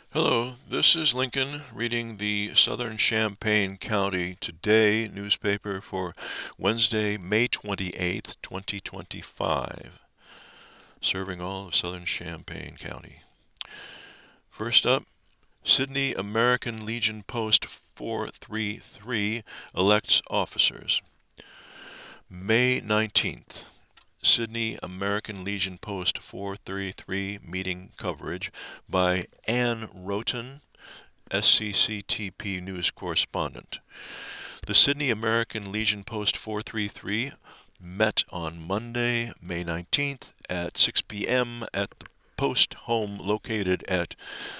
Hello, this is Lincoln reading the Southern Champaign County Today newspaper for Wednesday, May 28th, 2025, serving all of Southern Champaign County. First up, Sydney American Legion Post 433 elects officers. May 19th. Sydney American Legion Post 433 meeting coverage by Ann Roten, SCCTP News correspondent. The Sydney American Legion Post 433 met on Monday, May 19th at 6 p.m. at the post home located at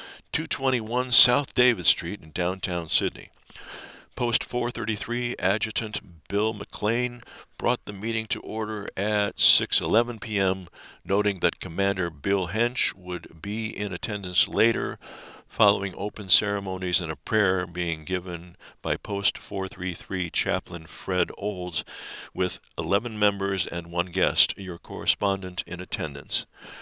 221 South David Street in downtown Sydney. Post 433 Adjutant Bill McLean brought the meeting to order at 6:11 p.m., noting that Commander Bill Hench would be in attendance later, following open ceremonies and a prayer being given by Post 433 Chaplain Fred Olds, with 11 members and one guest, your correspondent, in attendance.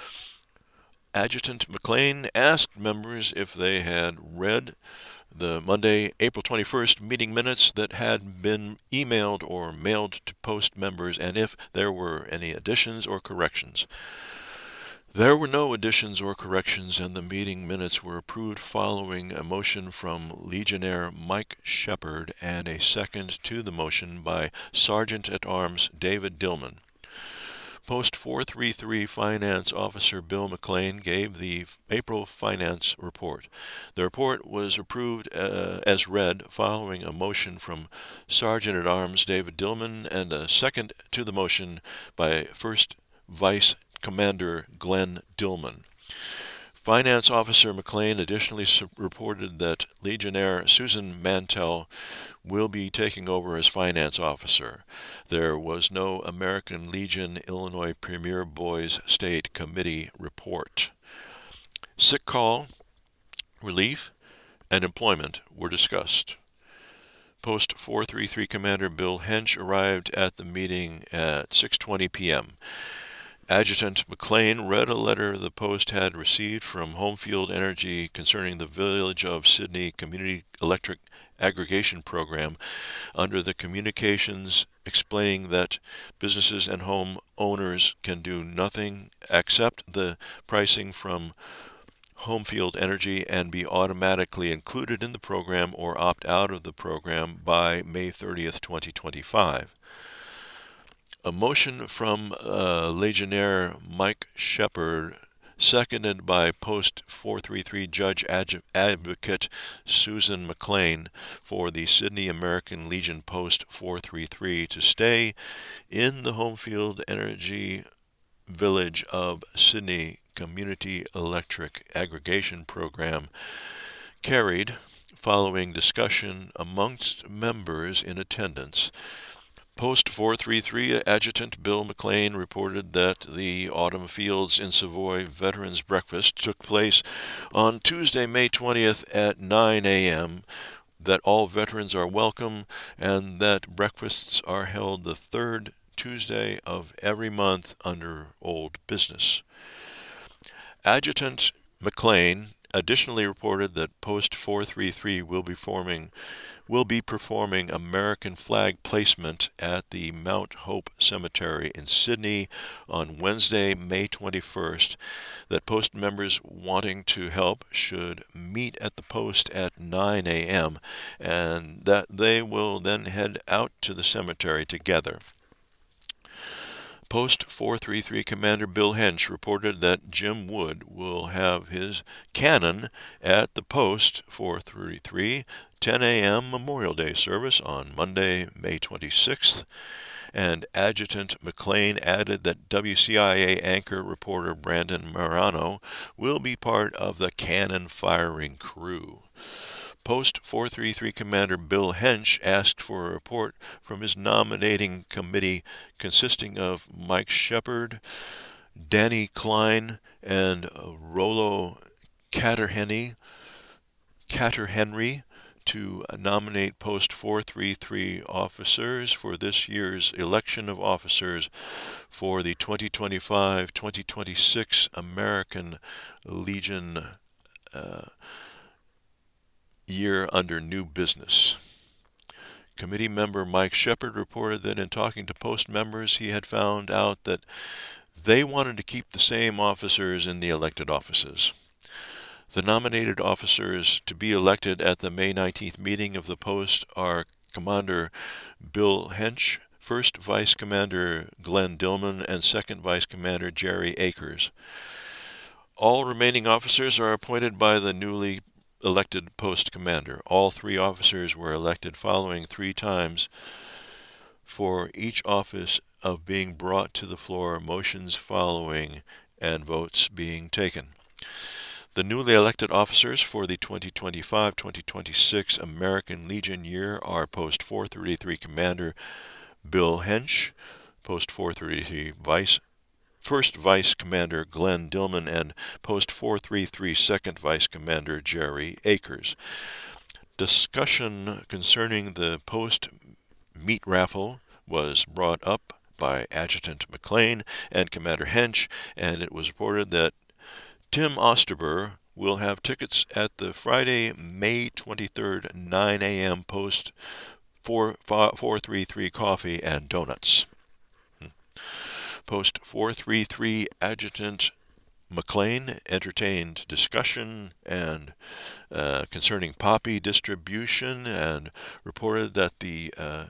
Adjutant McLean asked members if they had read the Monday, April 21st meeting minutes that had been emailed or mailed to Post members, and if there were any additions or corrections. There were no additions or corrections, and the meeting minutes were approved following a motion from Legionnaire Mike Shepard and a second to the motion by Sergeant-at-Arms David Dillman. Post 433 Finance Officer Bill McLean gave the April finance report. The report was approved as read following a motion from Sergeant-at-Arms David Dillman and a second to the motion by First Vice Commander Glenn Dillman. Finance Officer McLean additionally reported that Legionnaire Susan Mantell will be taking over as finance officer. There was no American Legion Illinois Premier Boys State Committee report. Sick call, relief, and employment were discussed. Post 433 Commander Bill Hench arrived at the meeting at 6:20 p.m. Adjutant McLean read a letter the Post had received from Homefield Energy concerning the Village of Sydney Community Electric Aggregation Program under the communications, explaining that businesses and home owners can do nothing except the pricing from Homefield Energy and be automatically included in the program or opt out of the program by May 30th, 2025. A motion from Legionnaire Mike Shepard, seconded by Post 433 Judge Advocate Susan McLean, for the Sydney American Legion Post 433 to stay in the Homefield Energy Village of Sydney Community Electric Aggregation Program, carried following discussion amongst members in attendance. Post 433 Adjutant Bill McLean reported that the Autumn Fields in Savoy Veterans Breakfast took place on Tuesday, May 20th at 9 a.m., that all veterans are welcome, and that breakfasts are held the third Tuesday of every month under old business. Adjutant McLean additionally reported that Post 433 will be performing American flag placement at the Mount Hope Cemetery in Sydney on Wednesday, May 21st, that Post members wanting to help should meet at the post at 9 a.m., and that they will then head out to the cemetery together. Post 433 Commander Bill Hench reported that Jim Wood will have his cannon at the Post 433 10 a.m. Memorial Day service on Monday, May 26th, and Adjutant McLean added that WCIA anchor reporter Brandon Marano will be part of the cannon firing crew. Post 433 Commander Bill Hench asked for a report from his nominating committee consisting of Mike Shepard, Danny Klein, and Rollo Catterhenry to nominate Post 433 officers for this year's election of officers for the 2025-2026 American Legion year under new business. Committee member Mike Shepard reported that in talking to Post members, he had found out that they wanted to keep the same officers in the elected offices. The nominated officers to be elected at the May 19th meeting of the Post are Commander Bill Hench, First Vice Commander Glenn Dillman, and Second Vice Commander Jerry Akers. All remaining officers are appointed by the newly elected Post Commander. All 3 officers were elected following 3 times for each office of being brought to the floor, motions following, and votes being taken. The newly elected officers for the 2025-2026 American Legion year are Post 433 Commander Bill Hench, Post 433 First Vice Commander Glenn Dillman, and Post 433 Second Vice Commander Jerry Akers. Discussion concerning the Post meat raffle was brought up by Adjutant McLean and Commander Hench, and it was reported that Tim Osterber will have tickets at the Friday, May 23rd, 9 a.m. Post 433 Coffee and Donuts. Post 433 Adjutant McLean entertained discussion and concerning poppy distribution and reported that the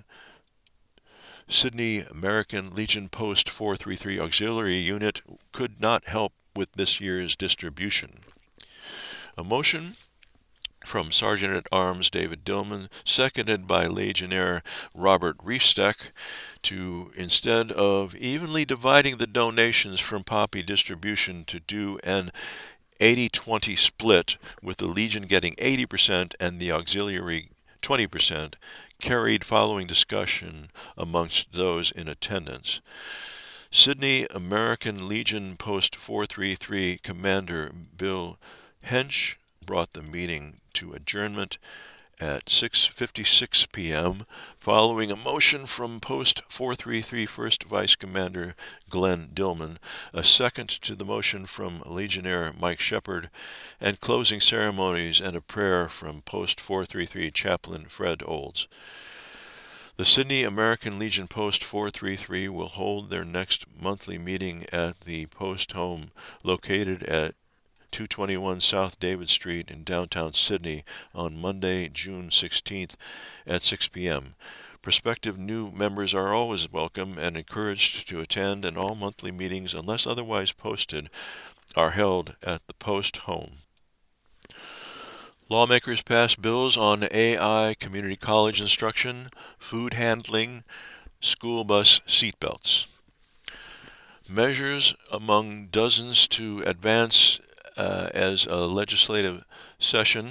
Sydney American Legion Post 433 Auxiliary Unit could not help with this year's distribution. A motion from Sergeant-at-Arms David Dillman, seconded by Legionnaire Robert Riefsteck, to, instead of evenly dividing the donations from poppy distribution, to do an 80-20 split, with the Legion getting 80% and the Auxiliary 20%, carried following discussion amongst those in attendance. Sydney American Legion Post 433 Commander Bill Hench brought the meeting to adjournment at 6:56 p.m. following a motion from Post 433 First Vice Commander Glenn Dillman, a second to the motion from Legionnaire Mike Shepard, and closing ceremonies and a prayer from Post 433 Chaplain Fred Olds. The Sydney American Legion Post 433 will hold their next monthly meeting at the Post Home located at 221 South David Street in downtown Sydney on Monday, June 16th at 6 p.m. Prospective new members are always welcome and encouraged to attend, and all monthly meetings, unless otherwise posted, are held at the Post Home. Lawmakers passed bills on AI, community college instruction, food handling, school bus seatbelts. Measures among dozens to advance as a legislative session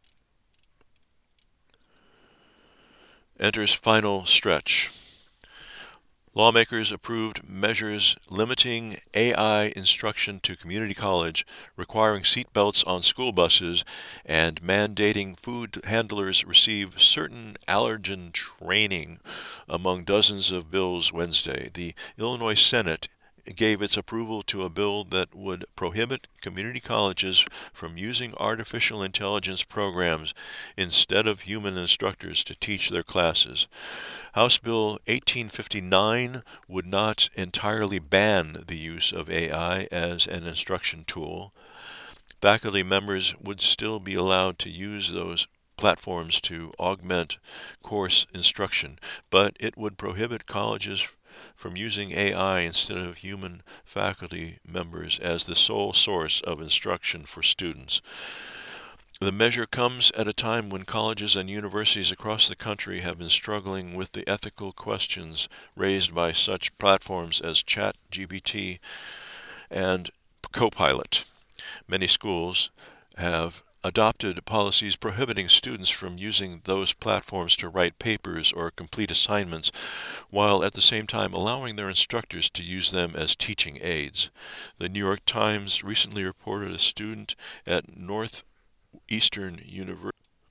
enters final stretch. Lawmakers approved measures limiting AI instruction to community college, requiring seatbelts on school buses, and mandating food handlers receive certain allergen training, among dozens of bills Wednesday. The Illinois Senate gave its approval to a bill that would prohibit community colleges from using artificial intelligence programs instead of human instructors to teach their classes. House Bill 1859 would not entirely ban the use of AI as an instruction tool. Faculty members would still be allowed to use those platforms to augment course instruction, but it would prohibit colleges from using AI instead of human faculty members as the sole source of instruction for students. The measure comes at a time when colleges and universities across the country have been struggling with the ethical questions raised by such platforms as ChatGPT and Copilot. Many schools have adopted policies prohibiting students from using those platforms to write papers or complete assignments, while at the same time allowing their instructors to use them as teaching aids. The New York Times recently reported a student at Northeastern University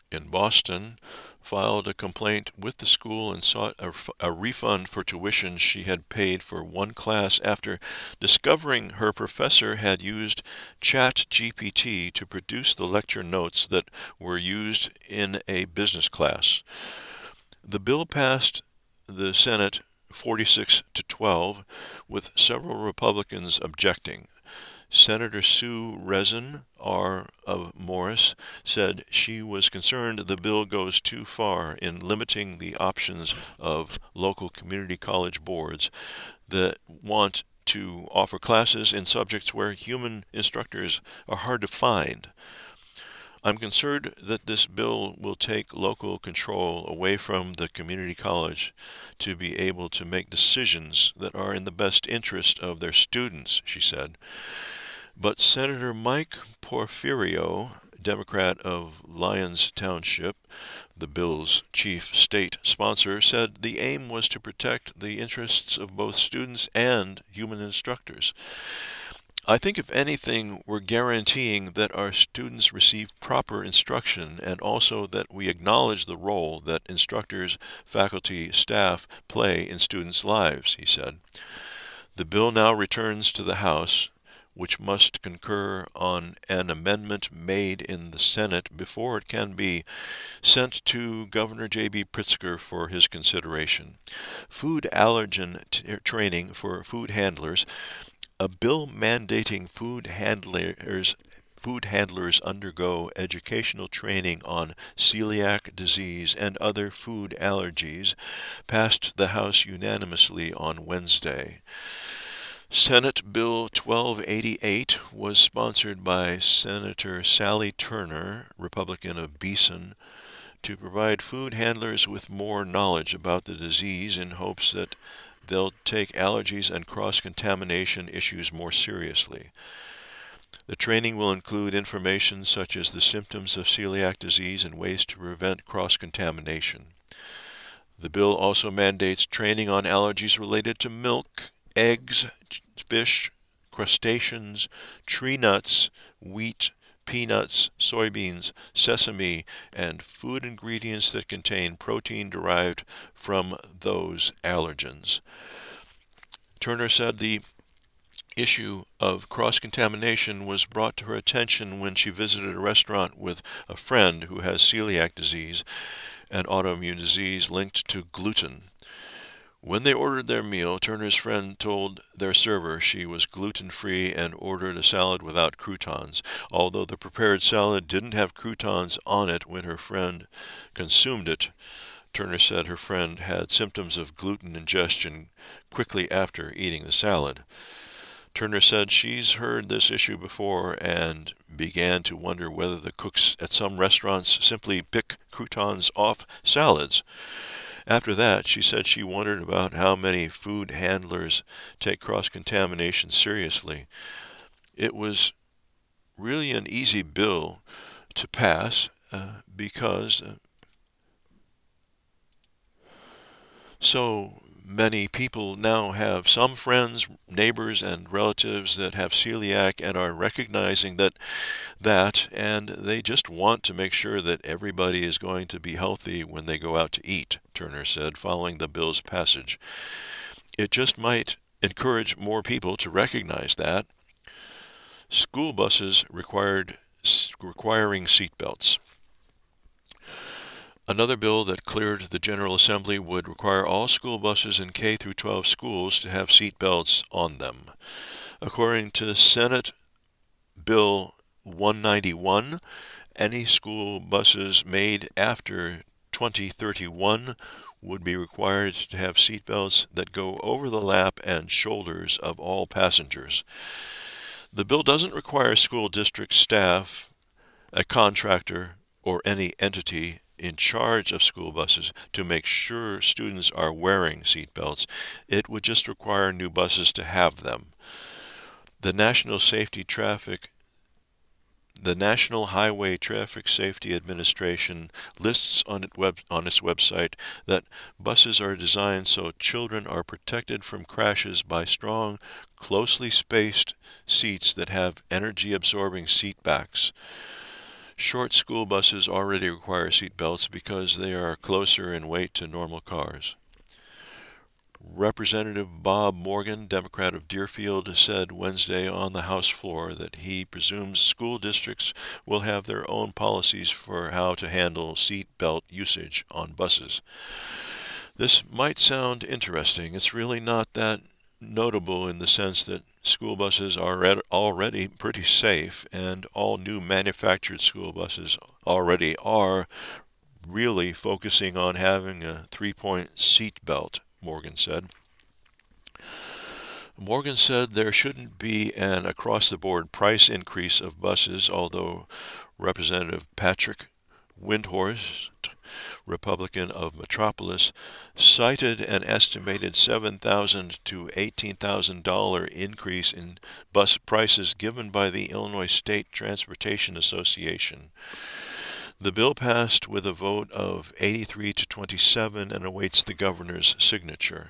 in Boston filed a complaint with the school and sought a refund for tuition she had paid for one class after discovering her professor had used ChatGPT to produce the lecture notes that were used in a business class. The bill passed the Senate 46 to 12, with several Republicans objecting. Senator Sue Rezin, R. of Morris, said she was concerned the bill goes too far in limiting the options of local community college boards that want to offer classes in subjects where human instructors are hard to find. I'm concerned that this bill will take local control away from the community college to be able to make decisions that are in the best interest of their students, she said. But Senator Mike Porfirio, Democrat of Lyons Township, the bill's chief state sponsor, said the aim was to protect the interests of both students and human instructors. I think, if anything, we're guaranteeing that our students receive proper instruction and also that we acknowledge the role that instructors, faculty, staff play in students' lives, he said. The bill now returns to the House, which must concur on an amendment made in the Senate before it can be sent to Governor J.B. Pritzker for his consideration. Food allergen training for food handlers. A bill mandating food handlers undergo educational training on celiac disease and other food allergies passed the House unanimously on Wednesday. Senate Bill 1288 was sponsored by Senator Sally Turner, Republican of Beeson, to provide food handlers with more knowledge about the disease in hopes that they'll take allergies and cross-contamination issues more seriously. The training will include information such as the symptoms of celiac disease and ways to prevent cross-contamination. The bill also mandates training on allergies related to milk, eggs, fish, crustaceans, tree nuts, wheat, peanuts, soybeans, sesame, and food ingredients that contain protein derived from those allergens. Turner said the issue of cross-contamination was brought to her attention when she visited a restaurant with a friend who has celiac disease, an autoimmune disease linked to gluten. When they ordered their meal, Turner's friend told their server she was gluten-free and ordered a salad without croutons, although the prepared salad didn't have croutons on it when her friend consumed it. Turner said her friend had symptoms of gluten ingestion quickly after eating the salad. Turner said she's heard this issue before and began to wonder whether the cooks at some restaurants simply pick croutons off salads. After that, she said she wondered about how many food handlers take cross-contamination seriously. It was really an easy bill to pass because so many people now have some friends, neighbors, and relatives that have celiac and are recognizing that, and they just want to make sure that everybody is going to be healthy when they go out to eat, Turner said, following the bill's passage. It just might encourage more people to recognize that. School buses requiring seatbelts. Another bill that cleared the General Assembly would require all school buses in K through 12 schools to have seat belts on them. According to Senate Bill 191, any school buses made after 2031 would be required to have seat belts that go over the lap and shoulders of all passengers. The bill doesn't require school district staff, a contractor, or any entity in charge of school buses to make sure students are wearing seat belts. It would just require new buses to have them. The National Highway Traffic Safety Administration lists on its website that buses are designed so children are protected from crashes by strong, closely spaced seats that have energy-absorbing seat backs. Short school buses already require seat belts because they are closer in weight to normal cars. Representative Bob Morgan, Democrat of Deerfield, said Wednesday on the House floor that he presumes school districts will have their own policies for how to handle seat belt usage on buses. This might sound interesting. It's really not that notable in the sense that school buses are already pretty safe, and all new manufactured school buses already are really focusing on having a 3-point seat belt, Morgan said. Morgan said there shouldn't be an across-the-board price increase of buses, although Representative Patrick Windhorst, Republican of Metropolis, cited an estimated $7,000 to $18,000 increase in bus prices given by the Illinois State Transportation Association. The bill passed with a vote of 83 to 27 and awaits the governor's signature.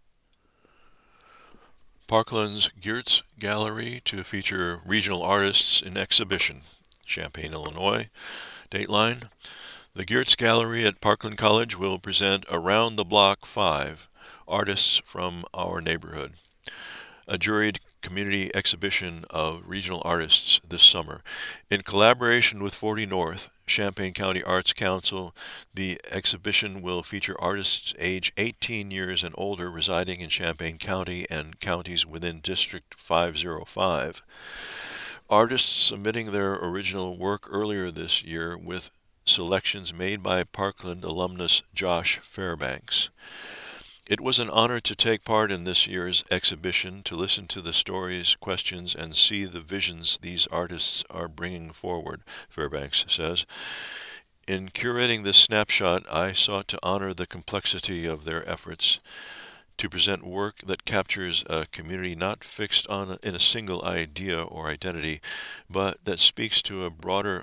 Parkland's Geertz Gallery to feature regional artists in exhibition. Champaign, Illinois. Dateline. The Geertz Gallery at Parkland College will present Around the Block 5, artists from our neighborhood, a juried community exhibition of regional artists this summer. In collaboration with 40 North, Champaign County Arts Council, the exhibition will feature artists age 18 years and older residing in Champaign County and counties within District 505. Artists submitting their original work earlier this year with selections made by Parkland alumnus Josh Fairbanks. It was an honor to take part in this year's exhibition, to listen to the stories, questions, and see the visions these artists are bringing forward, Fairbanks says. In curating this snapshot, I sought to honor the complexity of their efforts to present work that captures a community not fixed in a single idea or identity, but that speaks to a broader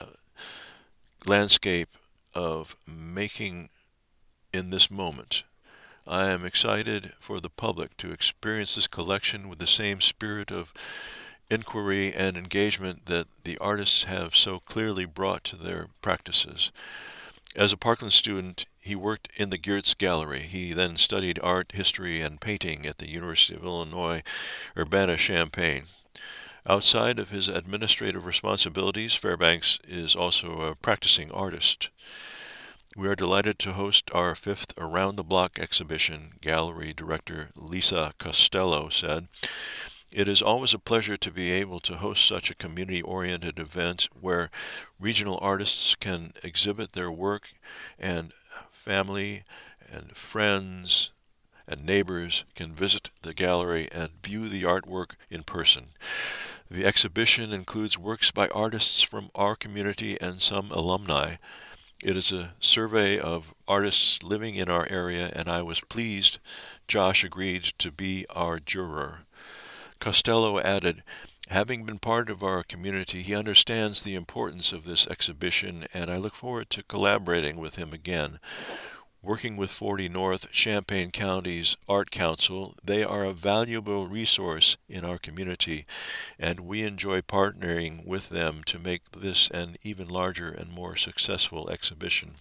landscape of making in this moment. I am excited for the public to experience this collection with the same spirit of inquiry and engagement that the artists have so clearly brought to their practices. As a Parkland student, he worked in the Geertz Gallery. He then studied art, history, and painting at the University of Illinois, Urbana-Champaign. Outside of his administrative responsibilities, Fairbanks is also a practicing artist. We are delighted to host our 5th Around the Block exhibition, Gallery Director Lisa Costello said. It is always a pleasure to be able to host such a community-oriented event where regional artists can exhibit their work and family and friends and neighbors can visit the gallery and view the artwork in person. The exhibition includes works by artists from our community and some alumni. It is a survey of artists living in our area, and I was pleased Josh agreed to be our juror. Costello added, having been part of our community, he understands the importance of this exhibition, and I look forward to collaborating with him again. Working with 40 North, Champaign County's Art Council, they are a valuable resource in our community, and we enjoy partnering with them to make this an even larger and more successful exhibition.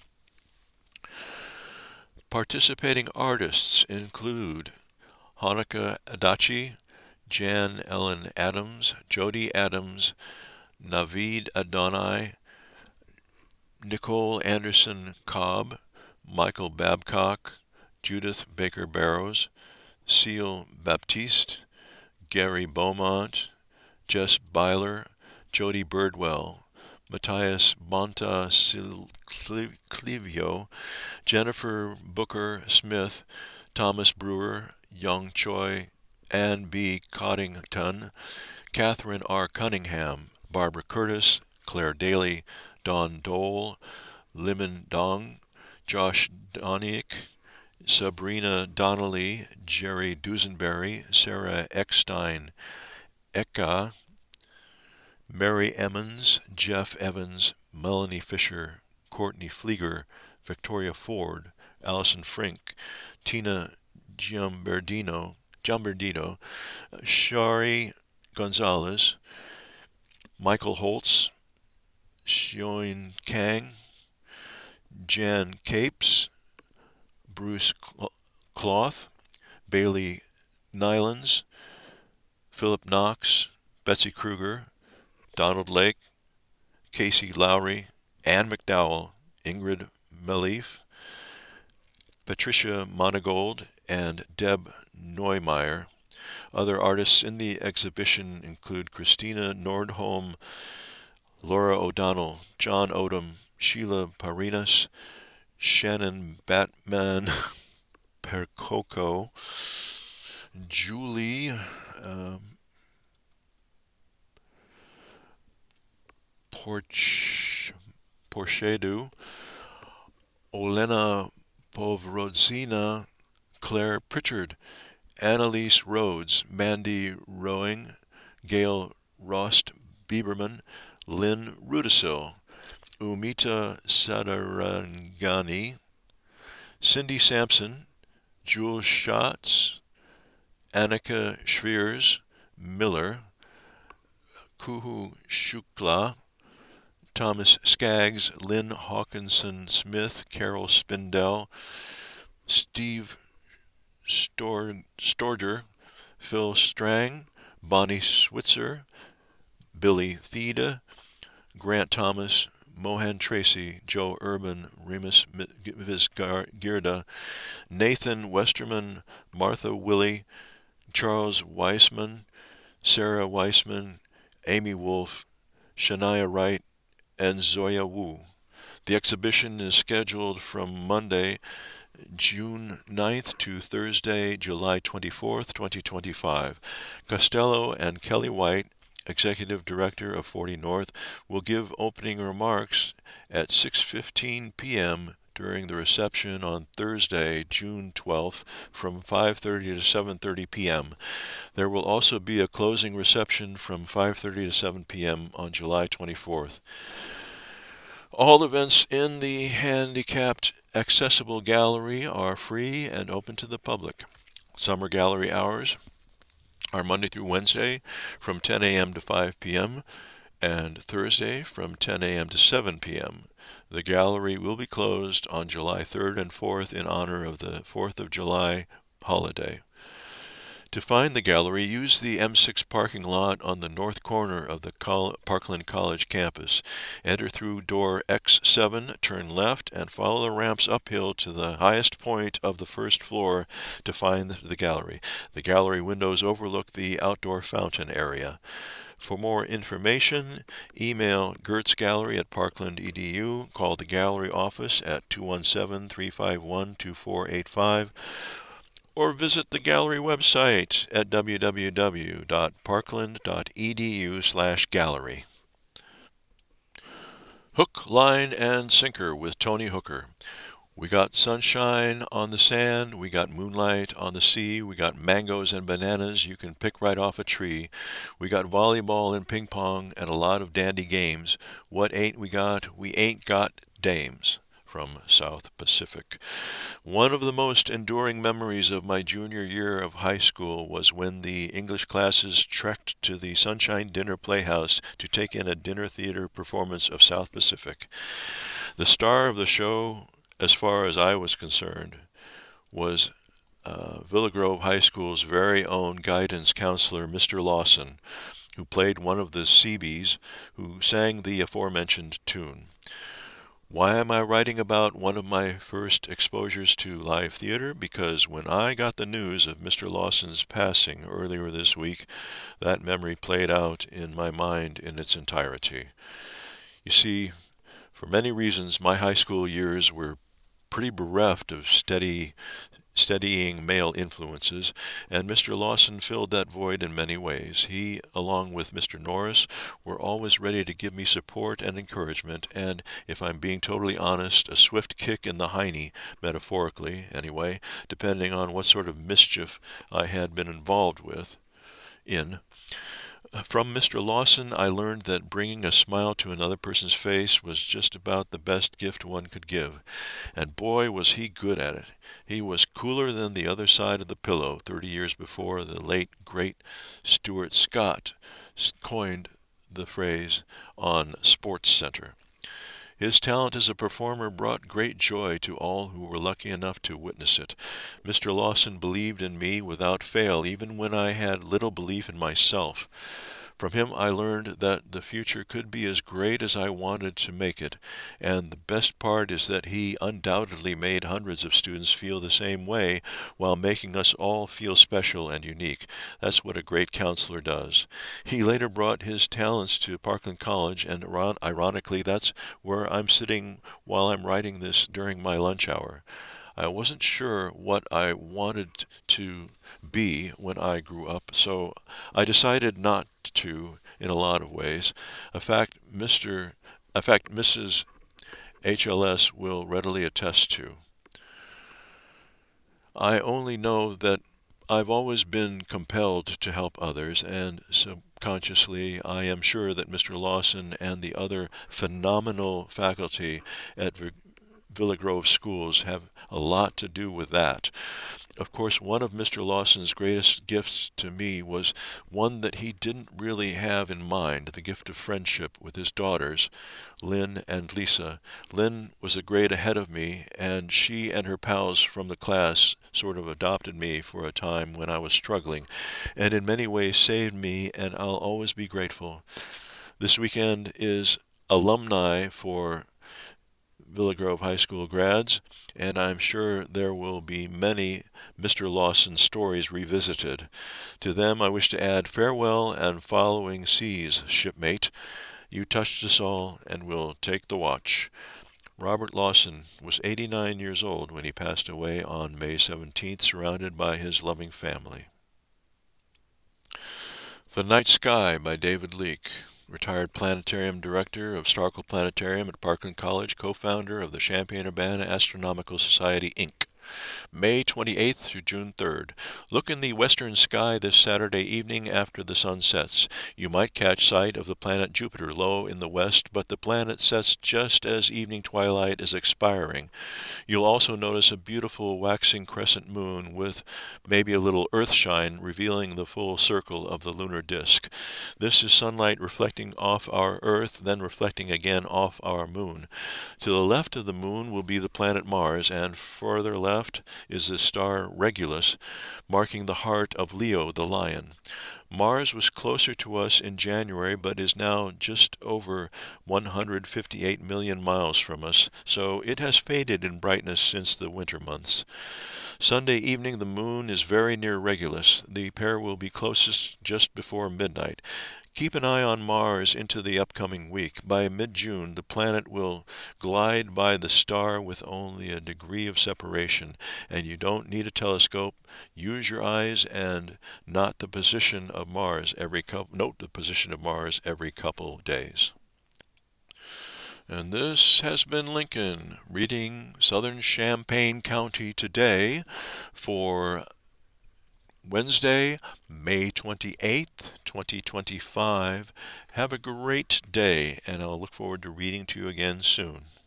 Participating artists include Hanukkah Adachi, Jan Ellen Adams, Jody Adams, Naveed Adonai, Nicole Anderson Cobb, Michael Babcock, Judith Baker Barrows, Seal Baptiste, Gary Beaumont, Jess Byler, Jody Birdwell, Matthias Bonta Clivio, Jennifer Booker Smith, Thomas Brewer, Young Choi, Ann B. Coddington, Catherine R. Cunningham, Barbara Curtis, Claire Daly, Don Dole, Limon Dong, Josh Donick, Sabrina Donnelly, Jerry Dusenberry, Sarah Eckstein, Eka, Mary Emmons, Jeff Evans, Melanie Fisher, Courtney Flieger, Victoria Ford, Allison Frink, Tina Giamberdino, Shari Gonzalez, Michael Holtz, Jeon Kang, Jan Capes, Bruce Cloth, Bailey Nylands, Philip Knox, Betsy Kruger, Donald Lake, Casey Lowry, Ann McDowell, Ingrid Melief, Patricia Monagold, and Deb Neumeier. Other artists in the exhibition include Christina Nordholm, Laura O'Donnell, John Odom, Sheila Parinas, Shannon Batman Percoco, Julie Porchedu, Olena Povrodzina, Claire Pritchard, Annalise Rhodes, Mandy Rowing, Gail Rost Bieberman, Lynn Rudisil, Umita Sadarangani, Cindy Sampson, Jules Schatz, Annika Schwiers, Miller, Kuhu Shukla, Thomas Skaggs, Lynn Hawkinson Smith, Carol Spindell, Steve Storger, Phil Strang, Bonnie Switzer, Billy Theda, Grant Thomas, Mohan Tracy, Joe Urban, Remus Vizgirda, Nathan Westerman, Martha Willie, Charles Weissman, Sarah Weissman, Amy Wolf, Shania Wright, and Zoya Wu. The exhibition is scheduled from Monday, June 9th to Thursday, July 24th, 2025. Costello and Kelly White, Executive Director of 40 North, will give opening remarks at 6:15 p.m. during the reception on Thursday, June 12th from 5:30 to 7:30 p.m. There will also be a closing reception from 5:30 to 7 p.m. on July 24th. All events in the handicapped accessible gallery are free and open to the public. Summer gallery hours are Monday through Wednesday from 10 a.m. to 5 p.m. and Thursday from 10 a.m. to 7 p.m. The gallery will be closed on July 3rd and 4th in honor of the 4th of July holiday. To find the gallery, use the M6 parking lot on the north corner of the Parkland College campus. Enter through door X7, turn left, and follow the ramps uphill to the highest point of the first floor to find the gallery. The gallery windows overlook the outdoor fountain area. For more information, email gertzgallery@parkland.edu, call the gallery office at 217-351-2485, or visit the gallery website at www.parkland.edu/gallery. Hook, Line, and Sinker with Tony Hooker. We got sunshine on the sand, we got moonlight on the sea, we got mangoes and bananas you can pick right off a tree. We got volleyball and ping pong and a lot of dandy games. What ain't we got? We ain't got dames. From South Pacific. One of the most enduring memories of my junior year of high school was when the English classes trekked to the Sunshine Dinner Playhouse to take in a dinner theater performance of South Pacific. The star of the show, as far as I was concerned, was Villa Grove High School's very own guidance counselor, Mr. Lawson, who played one of the Seabees who sang the aforementioned tune. Why am I writing about one of my first exposures to live theater? Because when I got the news of Mr. Lawson's passing earlier this week, that memory played out in my mind in its entirety. You see, for many reasons, my high school years were pretty bereft of steadying male influences, and Mr. Lawson filled that void in many ways. He, along with Mr. Norris, were always ready to give me support and encouragement, and, if I'm being totally honest, a swift kick in the hiney, metaphorically, anyway, depending on what sort of mischief I had been involved in. From Mr. Lawson, I learned that bringing a smile to another person's face was just about the best gift one could give. And boy, was he good at it. He was cooler than the other side of the pillow 30 years before the late, great Stuart Scott coined the phrase on SportsCenter. His talent as a performer brought great joy to all who were lucky enough to witness it. Mr. Lawson believed in me without fail, even when I had little belief in myself. From him I learned that the future could be as great as I wanted to make it, and the best part is that he undoubtedly made hundreds of students feel the same way while making us all feel special and unique. That's what a great counselor does. He later brought his talents to Parkland College, and ironically, that's where I'm sitting while I'm writing this during my lunch hour. I wasn't sure what I wanted to be when I grew up, so I decided not to in a lot of ways. Mrs. HLS will readily attest to. I only know that I've always been compelled to help others, and subconsciously I am sure that Mr. Lawson and the other phenomenal faculty at Villa Grove schools have a lot to do with that. Of course, one of Mr. Lawson's greatest gifts to me was one that he didn't really have in mind, the gift of friendship with his daughters, Lynn and Lisa. Lynn was a grade ahead of me, and she and her pals from the class sort of adopted me for a time when I was struggling, and in many ways saved me, and I'll always be grateful. This weekend is alumni for Villa Grove High School grads, and I'm sure there will be many Mr. Lawson stories revisited. To them I wish to add farewell and following seas, shipmate. You touched us all and will take the watch. Robert Lawson was 89 years old when he passed away on May 17th, surrounded by his loving family. The Night Sky by David Leake. Retired planetarium director of Starkle Planetarium at Parkland College, co-founder of the Champaign-Urbana Astronomical Society, Inc. May 28th through June 3rd. Look in the western sky this Saturday evening after the sun sets. You might catch sight of the planet Jupiter low in the west, but the planet sets just as evening twilight is expiring. You'll also notice a beautiful waxing crescent moon with maybe a little earthshine revealing the full circle of the lunar disk. This is sunlight reflecting off our Earth, then reflecting again off our moon. To the left of the moon will be the planet Mars, and further left is the star Regulus, marking the heart of Leo the lion. Mars was closer to us in January, but is now just over 158 million miles from us, so it has faded in brightness since the winter months. Sunday evening the moon is very near Regulus. The pair will be closest just before midnight. Keep an eye on Mars into the upcoming week. By mid-June, the planet will glide by the star with only a degree of separation, and you don't need a telescope. Use your eyes and note the position of Mars every couple days. And this has been Lincoln reading Southern Champaign County Today for Wednesday, May 28th, 2025. Have a great day, and I'll look forward to reading to you again soon.